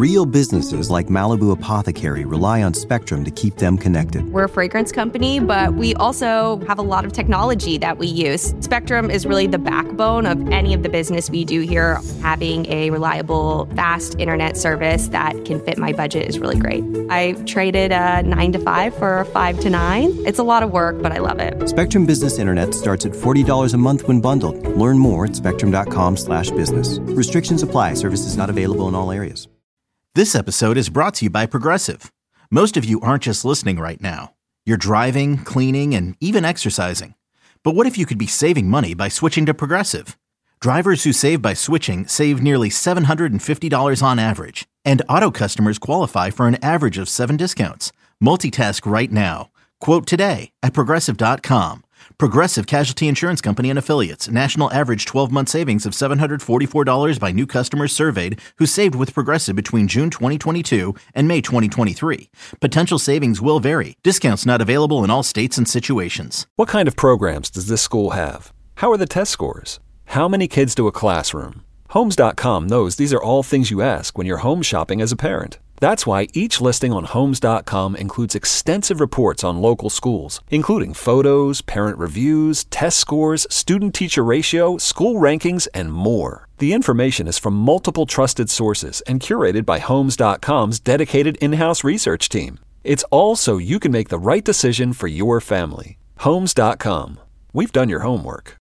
Real businesses like Malibu Apothecary rely on Spectrum to keep them connected. We're a fragrance company, but we also have a lot of technology that we use. Spectrum is really the backbone of any of the business we do here. Having a reliable, fast internet service that can fit my budget is really great. I traded a 9 to 5 for a 5 to 9. It's a lot of work, but I love it. Spectrum Business Internet starts at $40 a month when bundled. Learn more at spectrum.com/business. Restrictions apply. Services not available in all areas. This episode is brought to you by Progressive. Most of you aren't just listening right now. You're driving, cleaning, and even exercising. But what if you could be saving money by switching to Progressive? Drivers who save by switching save nearly $750 on average. And auto customers qualify for an average of 7 discounts. Multitask right now. Quote today at Progressive.com. Progressive Casualty Insurance Company and Affiliates. National average 12-month savings of $744 by new customers surveyed who saved with Progressive between June 2022 and May 2023. Potential savings will vary. Discounts not available in all states and situations. What kind of programs does this school have? How are the test scores? How many kids do a classroom? Homes.com knows these are all things you ask when you're home shopping as a parent. That's why each listing on Homes.com includes extensive reports on local schools, including photos, parent reviews, test scores, student-teacher ratio, school rankings, and more. The information is from multiple trusted sources and curated by Homes.com's dedicated in-house research team. It's all so you can make the right decision for your family. Homes.com. We've done your homework.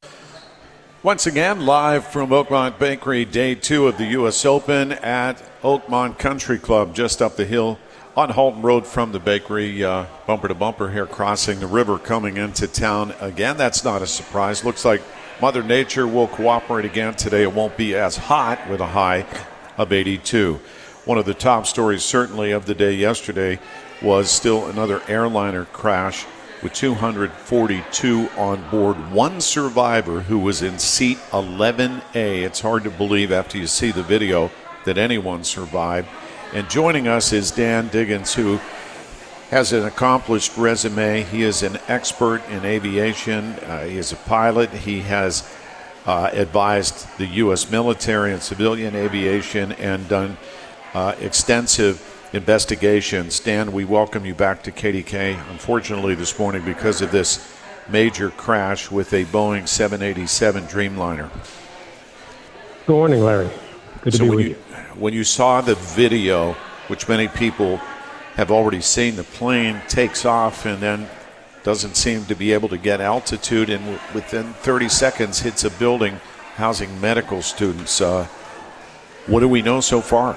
Once again, live from Oakmont Bakery, day 2 of the U.S. Open at Oakmont Country Club, just up the hill on Halton Road from the bakery. Bumper to bumper here, crossing the river, coming into town again. That's not a surprise. Looks like Mother Nature will cooperate again today. It won't be as hot with a high of 82. One of the top stories certainly of the day yesterday was still another airliner crash with 242 on board. One survivor who was in seat 11A. It's hard to believe after you see the video that anyone survived. And joining us is Dan Diggins, who has an accomplished resume. He is an expert in aviation. He is a pilot. He has advised the U.S. military and civilian aviation and done extensive investigations. Dan, we welcome you back to KDK. Unfortunately this morning, because of this major crash with a Boeing 787 Dreamliner. Good morning, Larry. Good to be with you. When you saw the video, which many people have already seen, the plane takes off and then doesn't seem to be able to get altitude, and within 30 seconds hits a building housing medical students. What do we know so far?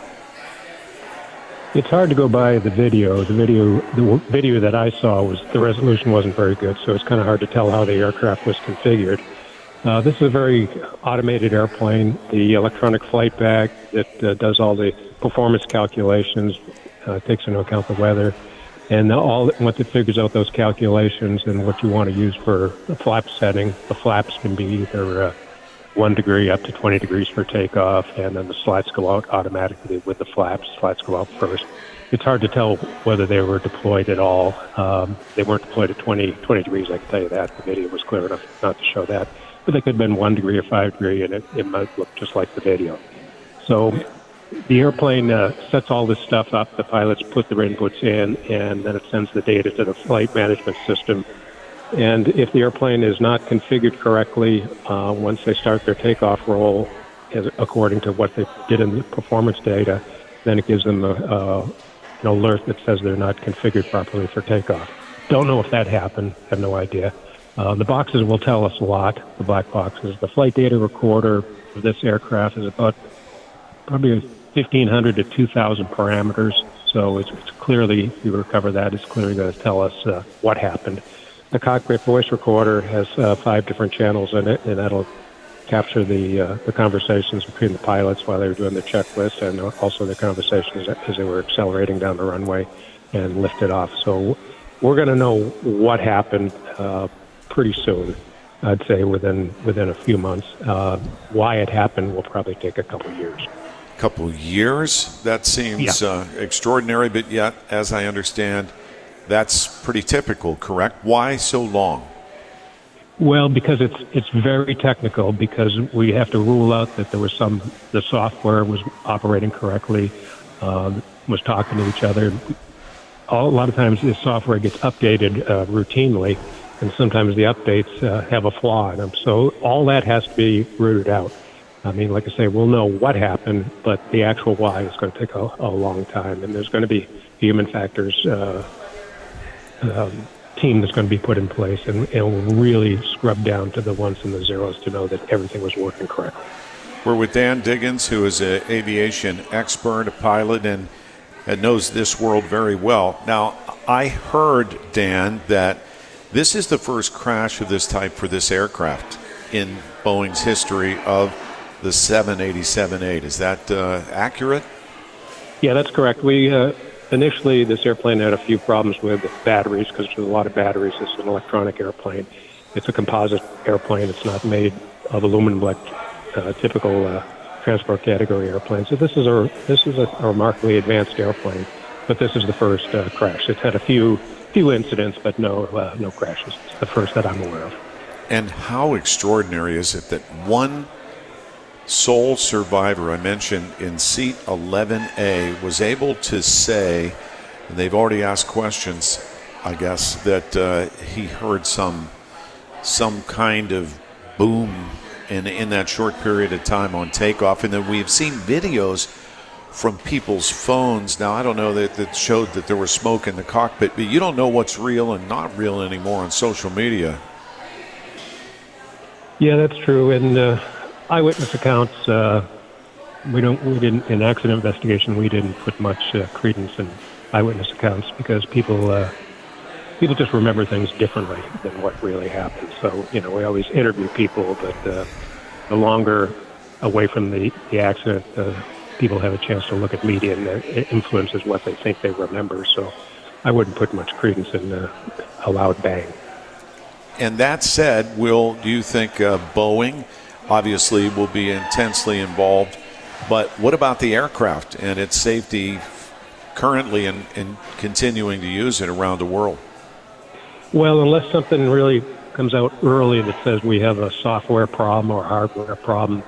It's hard to go by the video. The video that I saw, was the resolution wasn't very good, so it's kind of hard to tell how the aircraft was configured. This is a very automated airplane. The electronic flight bag that does all the performance calculations, takes into account the weather, and once it figures out those calculations and what you want to use for the flap setting, the flaps can be either 1 degree up to 20 degrees for takeoff, and then the slats go out automatically with the flaps. Slats go out first. It's hard to tell whether they were deployed at all. They weren't deployed at 20 degrees, I can tell you that. The video was clear enough not to show that. But they could have been 1 degree or 5 degree, and it might look just like the video. So the airplane sets all this stuff up. The pilots put their inputs in, and then it sends the data to the flight management system. And if the airplane is not configured correctly, once they start their takeoff roll, according to what they did in the performance data, then it gives them an alert that says they're not configured properly for takeoff. Don't know if that happened. Have no idea. The boxes will tell us a lot, the black boxes. The flight data recorder for this aircraft is about probably 1,500 to 2,000 parameters. So it's clearly, if you recover that, it's clearly going to tell us what happened. The cockpit voice recorder has 5 different channels in it, and that'll capture the conversations between the pilots while they were doing the checklist, and also the conversations as they were accelerating down the runway and lifted off. So we're going to know what happened pretty soon. I'd say within a few months. Why it happened will probably take a couple of years. Couple of years? That seems extraordinary, but yet, as I understand, that's pretty typical, correct? Why so long? Well, because it's very technical, because we have to rule out that there was the software was operating correctly. was talking to each other. A lot of times the software gets updated routinely, and sometimes the updates have a flaw in them. So all that has to be rooted out. I mean, like I say, we'll know what happened, but the actual why is going to take a long time, and there's going to be human factors team that's going to be put in place, and we'll really scrub down to the ones and the zeros to know that everything was working correctly. We're with Dan Diggins, who is an aviation expert, a pilot, and knows this world very well. Now, I heard, Dan, that this is the first crash of this type for this aircraft in Boeing's history of the 787-8. Is that accurate? Yeah, that's correct. We initially, this airplane had a few problems with batteries because there's a lot of batteries. It's an electronic airplane. It's a composite airplane. It's not made of aluminum like typical transport category airplanes. So this is a remarkably advanced airplane, but this is the first crash. It's had a few incidents, but no crashes. It's the first that I'm aware of. And how extraordinary is it that one sole survivor, I mentioned in seat 11A, was able to say, and they've already asked questions, I guess, that he heard some kind of boom in that short period of time on takeoff. And then we've seen videos from people's phones. Now, I don't know that showed that there was smoke in the cockpit, but you don't know what's real and not real anymore on social media. Yeah, that's true. And eyewitness accounts, we didn't in accident investigation. We didn't put much credence in eyewitness accounts because people just remember things differently than what really happened. So we always interview people, but the longer away from the accident, people have a chance to look at media, and it influences what they think they remember. So I wouldn't put much credence in a loud bang. And that said, do you think Boeing obviously will be intensely involved, but what about the aircraft and its safety currently and continuing to use it around the world? Well, unless something really comes out early that says we have a software problem or hardware problem,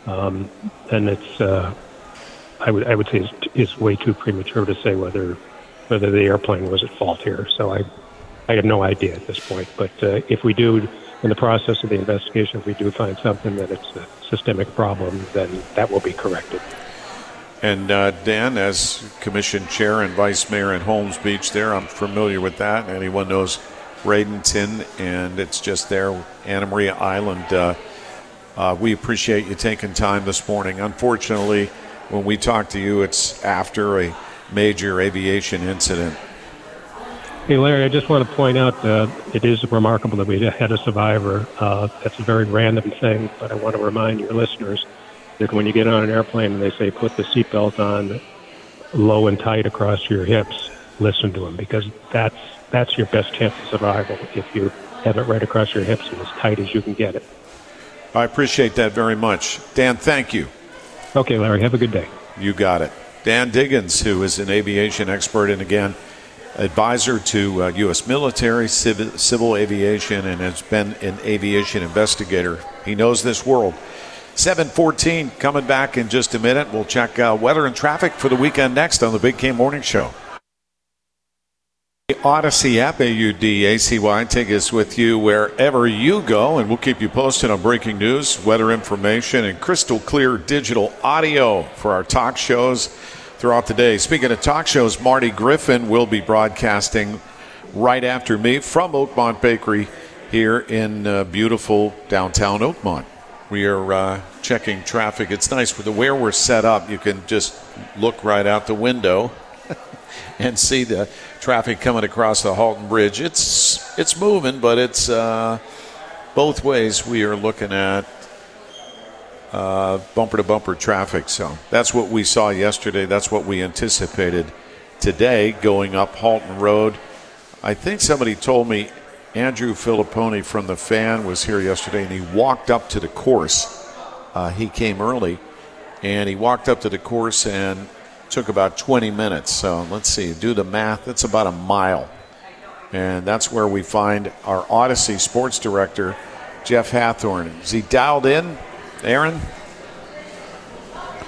then it's I would say it's way too premature to say whether the airplane was at fault here. So I have no idea at this point. But if we do, in the process of the investigation, if we do find something that it's a systemic problem, then that will be corrected. And Dan, as commission chair and vice mayor in Holmes Beach there, I'm familiar with that. Anyone knows Bradenton, and it's just there, Anna Maria Island. We appreciate you taking time this morning. Unfortunately, when we talk to you, it's after a major aviation incident. Hey, Larry, I just want to point out it is remarkable that we had a survivor. That's a very random thing, but I want to remind your listeners that when you get on an airplane and they say put the seatbelt on low and tight across your hips, listen to them, because that's your best chance of survival if you have it right across your hips and as tight as you can get it. I appreciate that very much. Dan, thank you. Okay, Larry, have a good day. You got it. Dan Diggins, who is an aviation expert and, again, advisor to U.S. military, civil aviation, and has been an aviation investigator. He knows this world. 7:14 coming back in just a minute. We'll check weather and traffic for the weekend next on the Big K Morning Show. The Odyssey app, AUDACY, take us with you wherever you go, and we'll keep you posted on breaking news, weather information, and crystal clear digital audio for our talk shows throughout the day. Speaking of talk shows, Marty Griffin will be broadcasting right after me from Oakmont Bakery here in beautiful downtown Oakmont. We are checking traffic. It's nice with the where we're set up. You can just look right out the window and see the traffic coming across the Halton Bridge. It's moving, but it's both ways. We are looking at bumper-to-bumper traffic. So that's what we saw yesterday. That's what we anticipated today going up Halton Road. I think somebody told me Andrew Filipponi from The Fan was here yesterday, and he walked up to the course. He came early, and he walked up to the course and took about 20 minutes. So let's see, do the math. That's about a mile. And that's where we find our Odyssey sports director, Jeff Hathorn. Is he dialed in, Aaron?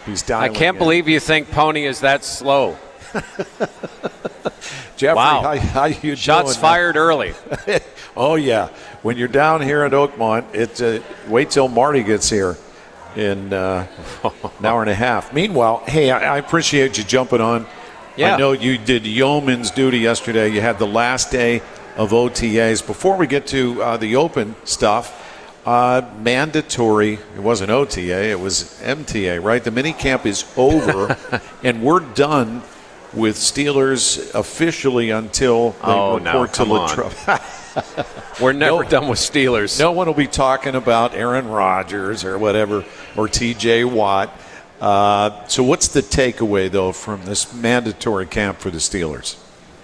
He's dialing I can't believe you think Pony is that slow. Jeffrey, wow. how you doing? Shots fired early. Oh, yeah. When you're down here at Oakmont, it's wait till Marty gets here in an hour and a half. Meanwhile, hey, I appreciate you jumping on. Yeah. I know you did yeoman's duty yesterday. You had the last day of OTAs. Before we get to the open stuff, mandatory, it wasn't OTA, it was MTA, right? The mini camp is over, and we're done with Steelers officially until they report to Latrobe. We're never done with Steelers. No one will be talking about Aaron Rodgers or whatever, or TJ Watt. So what's the takeaway, though, from this mandatory camp for the Steelers?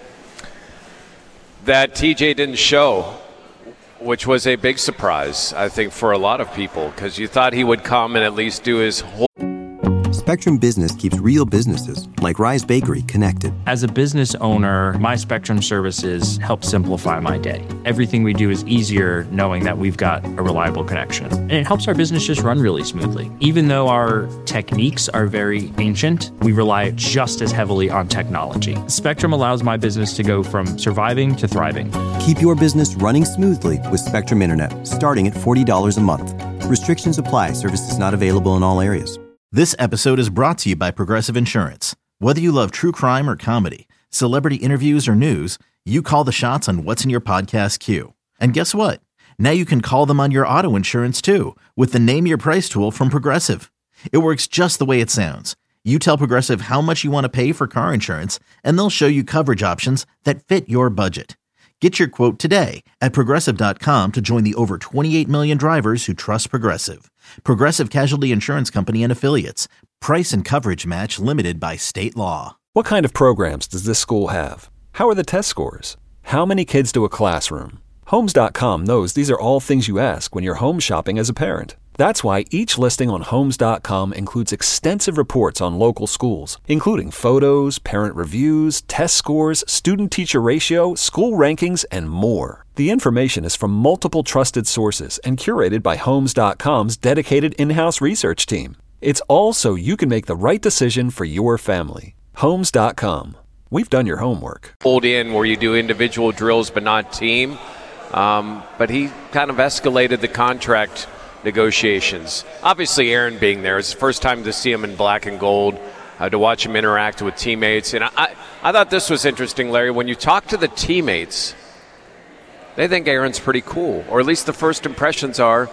That TJ didn't show, which was a big surprise, I think, for a lot of people, because you thought he would come and at least do his whole. Spectrum Business keeps real businesses, like Rise Bakery, connected. As a business owner, my Spectrum services help simplify my day. Everything we do is easier knowing that we've got a reliable connection. And it helps our business just run really smoothly. Even though our techniques are very ancient, we rely just as heavily on technology. Spectrum allows my business to go from surviving to thriving. Keep your business running smoothly with Spectrum Internet, starting at $40 a month. Restrictions apply. Services not available in all areas. This episode is brought to you by Progressive Insurance. Whether you love true crime or comedy, celebrity interviews or news, you call the shots on what's in your podcast queue. And guess what? Now you can call them on your auto insurance too with the Name Your Price tool from Progressive. It works just the way it sounds. You tell Progressive how much you want to pay for car insurance, and they'll show you coverage options that fit your budget. Get your quote today at Progressive.com to join the over 28 million drivers who trust Progressive. Progressive Casualty Insurance Company and Affiliates. Price and coverage match limited by state law. What kind of programs does this school have? How are the test scores? How many kids do a classroom? Homes.com knows these are all things you ask when you're home shopping as a parent. That's why each listing on Homes.com includes extensive reports on local schools, including photos, parent reviews, test scores, student-teacher ratio, school rankings, and more. The information is from multiple trusted sources and curated by Homes.com's dedicated in-house research team. It's all so you can make the right decision for your family. Homes.com. We've done your homework. Pulled in where you do individual drills but not team. But he kind of escalated the contract negotiations. Obviously, Aaron being there, it's the first time to see him in black and gold, to watch him interact with teammates. And I thought this was interesting, Larry. When you talk to the teammates, they think Aaron's pretty cool, or at least the first impressions are.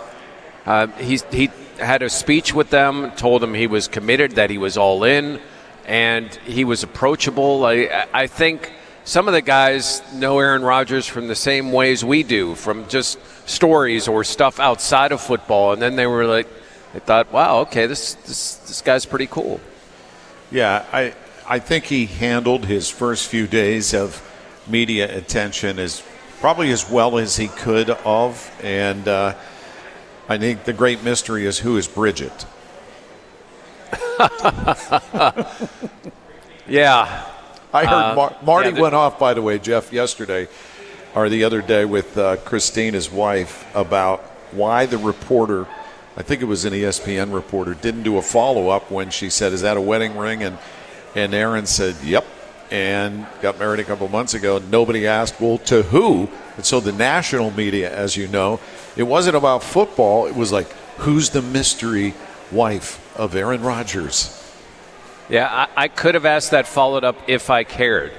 He had a speech with them, told them he was committed, that he was all in, and he was approachable. I think some of the guys know Aaron Rodgers from the same ways we do, from just stories or stuff outside of football, and then they thought, wow, okay, this guy's pretty cool. Yeah, I think he handled his first few days of media attention probably as well as he could have, and I think the great mystery is, who is Bridget? Yeah. I heard Marty went off, by the way, Jeff, yesterday or the other day with Christine, his wife, about why the reporter, I think it was an ESPN reporter, didn't do a follow-up when she said, is that a wedding ring? And Aaron said, yep, and got married a couple months ago. Nobody asked, well, to who? And so the national media, as you know, it wasn't about football. It was like, who's the mystery wife of Aaron Rodgers? Yeah, I could have asked that followed up if I cared.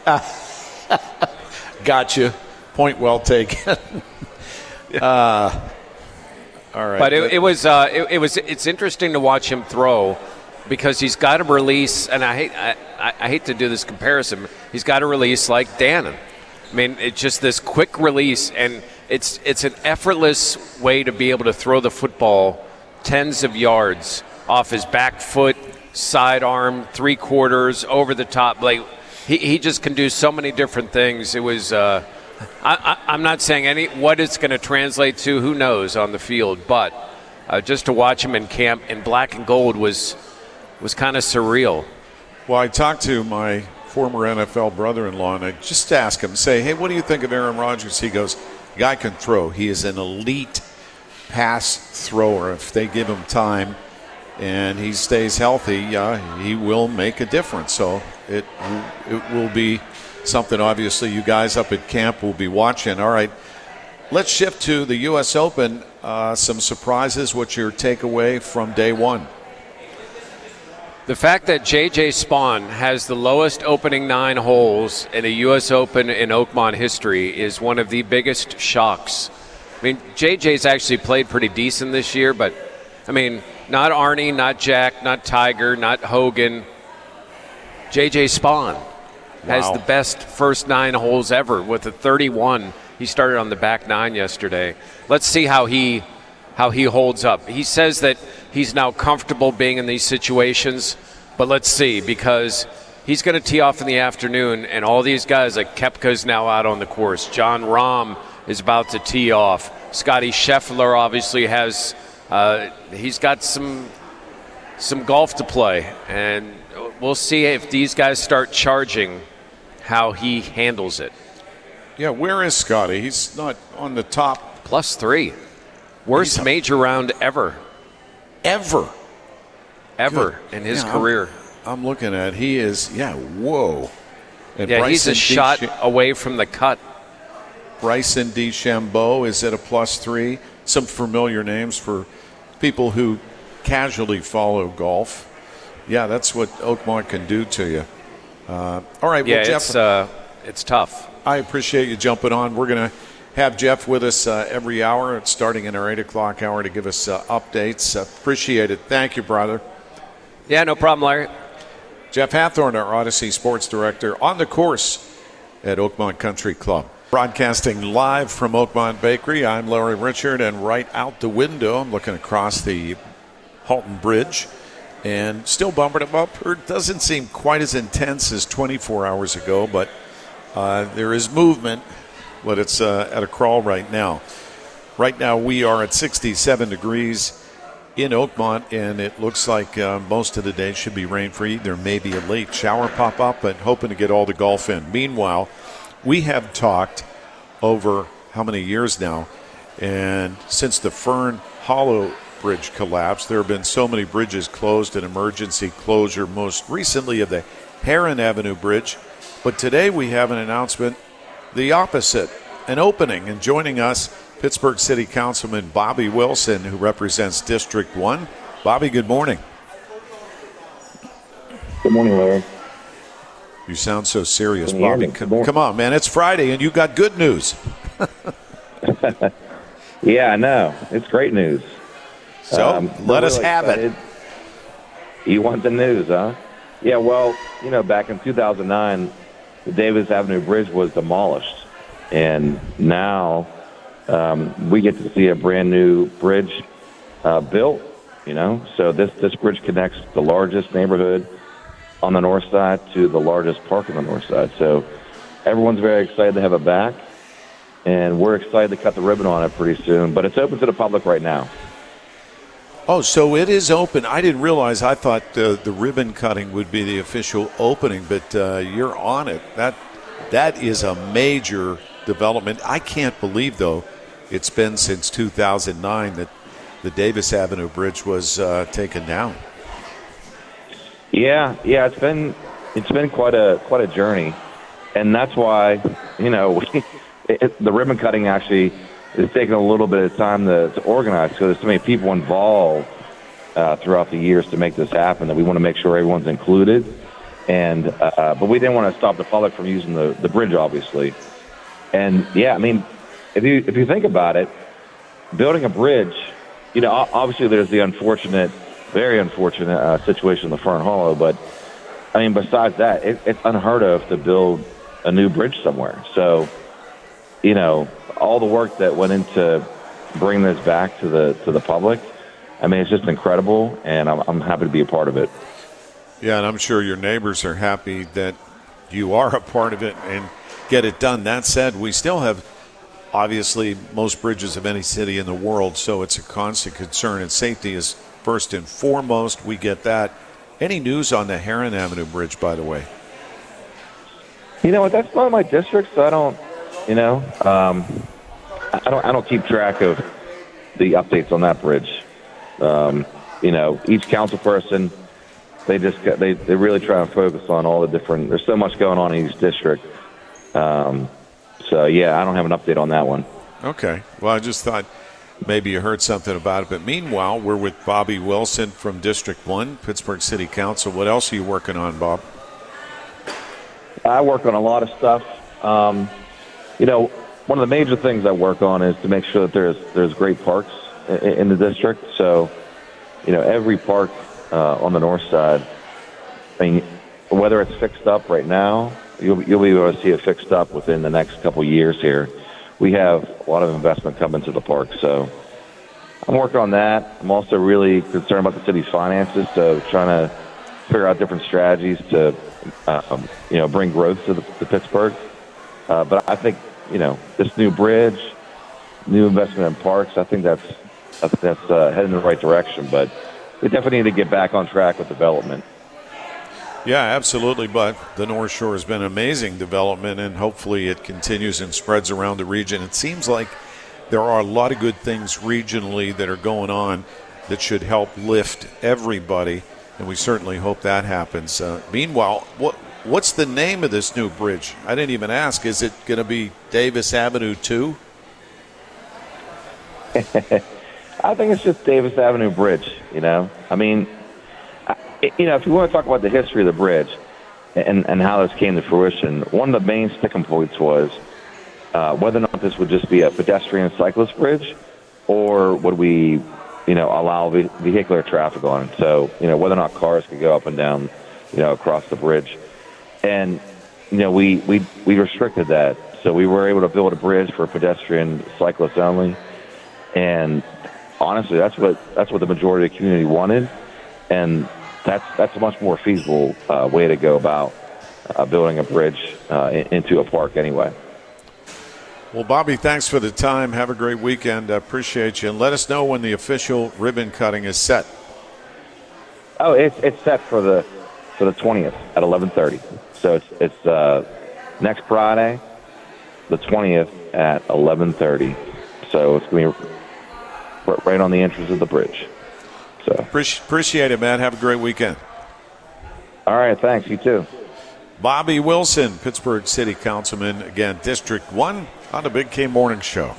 Gotcha. Point well taken. All right. But it's interesting to watch him throw, because he's got to release, and I hate to do this comparison. He's got to release like Dannon. I mean, it's just this quick release, and it's an effortless way to be able to throw the football tens of yards off his back foot, sidearm, 3/4, over the top. Like he just can do so many different things. It was I'm not saying what it's going to translate to, who knows, on the field, but just to watch him in camp in black and gold was kind of surreal. Well, I talked to my former NFL brother-in-law, and I just asked him, say, hey, what do you think of Aaron Rodgers? He goes, the guy can throw. He is an elite pass thrower if they give him time. and he stays healthy, he will make a difference. So it will be something, obviously, you guys up at camp will be watching. All right, let's shift to the U.S. Open. Some surprises. What's your takeaway from day one? The fact that J.J. Spaun has the lowest opening 9 holes in a U.S. Open in Oakmont history is one of the biggest shocks. I mean, J.J.'s actually played pretty decent this year, but, I mean, not Arnie, not Jack, not Tiger, not Hogan. J.J. Spaun has the best first 9 holes ever with a 31. He started on the back 9 yesterday. Let's see how he holds up. He says that he's now comfortable being in these situations, but let's see, because he's going to tee off in the afternoon, and all these guys, like Koepka's now out on the course. John Rahm is about to tee off. Scotty Scheffler obviously has he's got some golf to play, and we'll see if these guys start charging how he handles it. Yeah, where is Scotty? He's not on the top. +3. Worst major round ever. Ever in his career. I'm looking at he is, whoa. And yeah, he's a shot away from the cut. Bryson DeChambeau is at a +3. Some familiar names for people who casually follow golf. Yeah, that's what Oakmont can do to you. All right, well, Jeff, it's tough. I appreciate you jumping on. We're going to have Jeff with us every hour, starting in our 8 o'clock hour, to give us updates. Appreciate it. Thank you, brother. Yeah, no problem, Larry. Jeff Hathorn, our Odyssey Sports Director, on the course at Oakmont Country Club. Broadcasting live from Oakmont Bakery, I'm Larry Richard, and right out the window, I'm looking across the Halton Bridge, and still bumping them up. It doesn't seem quite as intense as 24 hours ago, but there is movement, but it's at a crawl right now. Right now we are at 67 degrees in Oakmont, and it looks like most of the day should be rain-free. There may be a late shower pop up, but hoping to get all the golf in. Meanwhile, we have talked over how many years now, and since the Fern Hollow Bridge collapsed, there have been so many bridges closed, an emergency closure, most recently of the Heron Avenue Bridge. But today we have an announcement, the opposite, an opening. And joining us, Pittsburgh City Councilman Bobby Wilson, who represents District 1. Bobby, good morning. Good morning, Larry. You sound so serious, Bobby. Come on, man. It's Friday, and you got good news. Yeah, I know. It's great news. So let us have it. You want the news, huh? Yeah, well, back in 2009, the Davis Avenue Bridge was demolished. And now we get to see a brand-new bridge built, So this bridge connects the largest neighborhood on the north side to the largest park on the north side. So everyone's very excited to have it back, and we're excited to cut the ribbon on it pretty soon. But it's open to the public right now. Oh, so it is open. I didn't realize. I thought the ribbon cutting would be the official opening, but you're on it. That is a major development. I can't believe, though, it's been since 2009 that the Davis Avenue Bridge was taken down. Yeah, it's been quite a journey, and that's why the ribbon cutting actually is taking a little bit of time to organize, because there's so many people involved throughout the years to make this happen that we want to make sure everyone's included, and but we didn't want to stop the public from using the bridge, obviously. And yeah, I mean, if you think about it, building a bridge, obviously there's the very unfortunate situation in the Fern Hollow, but I mean, besides that, it's unheard of to build a new bridge somewhere. So, all the work that went into bringing this back to the public, I mean, it's just incredible, and I'm happy to be a part of it. Yeah, and I'm sure your neighbors are happy that you are a part of it and get it done. That said, we still have, obviously, most bridges of any city in the world, so it's a constant concern, and safety is first and foremost. We get that. Any news on the Heron Avenue Bridge, by the way? You know what? That's not my district, so I don't. I don't keep track of the updates on that bridge. each council person, they really try and focus on all the different. There's so much going on in each district. So yeah, I don't have an update on that one. Okay. Well, I just thought maybe you heard something about it. But meanwhile, we're with Bobby Wilson from District 1, Pittsburgh City Council. What else are you working on, Bob? I work on a lot of stuff. One of the major things I work on is to make sure that there's great parks in the district. So, every park on the north side, whether it's fixed up right now, you'll be able to see it fixed up within the next couple of years here. We have a lot of investment coming to the park, so I'm working on that. I'm also really concerned about the city's finances, so trying to figure out different strategies to, bring growth to Pittsburgh. But I think, this new bridge, new investment in parks, I think that's heading in the right direction. But we definitely need to get back on track with development. Yeah, absolutely. But the North Shore has been amazing development, and hopefully it continues and spreads around the region. It seems like there are a lot of good things regionally that are going on that should help lift everybody, and we certainly hope that happens. Meanwhile, what's the name of this new bridge? I didn't even ask. Is it going to be Davis Avenue 2? I think it's just Davis Avenue Bridge, if you want to talk about the history of the bridge and how this came to fruition, one of the main sticking points was whether or not this would just be a pedestrian cyclist bridge, or would we, allow vehicular traffic on it. So, whether or not cars could go up and down, across the bridge. And, we restricted that. So we were able to build a bridge for pedestrian cyclists only. And honestly, that's what the majority of the community wanted. And that's a much more feasible way to go about building a bridge into a park anyway. Well, Bobby, thanks for the time. Have a great weekend. I appreciate you. And let us know when the official ribbon cutting is set. Oh, it's set for the 20th at 11:30. So it's next Friday, the 20th at 11:30. So it's going to be right on the entrance of the bridge. So appreciate it, man. Have a great weekend. All right, thanks. You too. Bobby Wilson, Pittsburgh City Councilman, again, District 1 on the Big K Morning Show.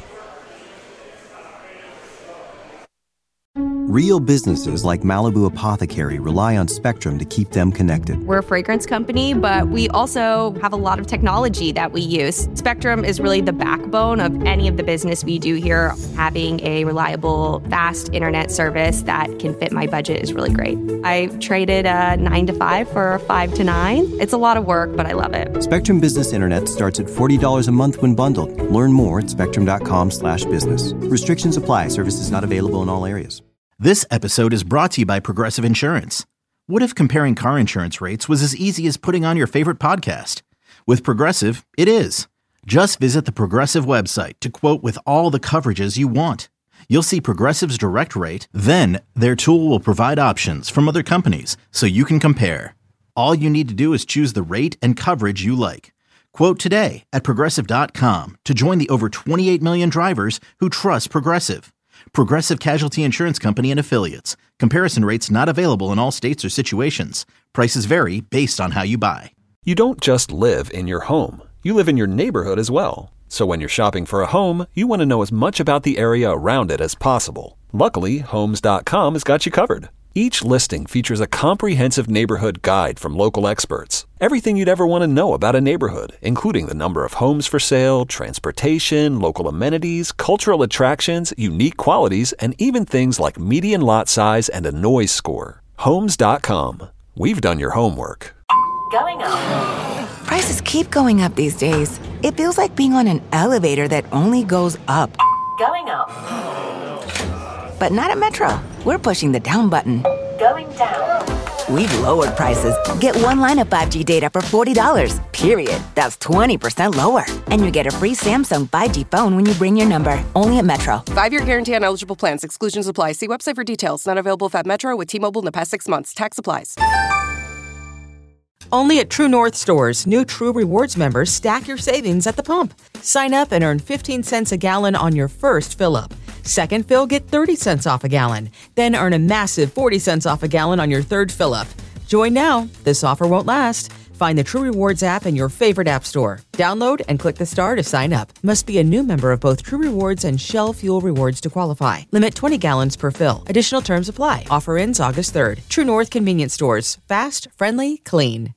Real businesses like Malibu Apothecary rely on Spectrum to keep them connected. We're a fragrance company, but we also have a lot of technology that we use. Spectrum is really the backbone of any of the business we do here. Having a reliable, fast internet service that can fit my budget is really great. I traded a 9 to 5 for a 5 to 9. It's a lot of work, but I love it. Spectrum Business Internet starts at $40 a month when bundled. Learn more at spectrum.com/business. Restrictions apply. Services not available in all areas. This episode is brought to you by Progressive Insurance. What if comparing car insurance rates was as easy as putting on your favorite podcast? With Progressive, it is. Just visit the Progressive website to quote with all the coverages you want. You'll see Progressive's direct rate, then their tool will provide options from other companies so you can compare. All you need to do is choose the rate and coverage you like. Quote today at Progressive.com to join the over 28 million drivers who trust Progressive. Progressive Casualty Insurance Company and Affiliates. Comparison rates not available in all states or situations. Prices vary based on how you buy. You don't just live in your home. You live in your neighborhood as well. So when you're shopping for a home, you want to know as much about the area around it as possible. Luckily, Homes.com has got you covered. Each listing features a comprehensive neighborhood guide from local experts. Everything you'd ever want to know about a neighborhood, including the number of homes for sale, transportation, local amenities, cultural attractions, unique qualities, and even things like median lot size and a noise score. Homes.com. We've done your homework. Going up. Prices keep going up these days. It feels like being on an elevator that only goes up. Going up. But not at Metro. We're pushing the down button. Going down. We've lowered prices. Get one line of 5G data for $40, period. That's 20% lower. And you get a free Samsung 5G phone when you bring your number. Only at Metro. 5-year guarantee on eligible plans. Exclusions apply. See website for details. Not available at Metro with T-Mobile in the past 6 months. Tax applies. Only at True North stores, new True Rewards members stack your savings at the pump. Sign up and earn 15 cents a gallon on your first fill-up. Second fill, get 30 cents off a gallon. Then earn a massive 40 cents off a gallon on your third fill-up. Join now. This offer won't last. Find the True Rewards app in your favorite app store. Download and click the star to sign up. Must be a new member of both True Rewards and Shell Fuel Rewards to qualify. Limit 20 gallons per fill. Additional terms apply. Offer ends August 3rd. True North Convenience Stores. Fast, friendly, clean.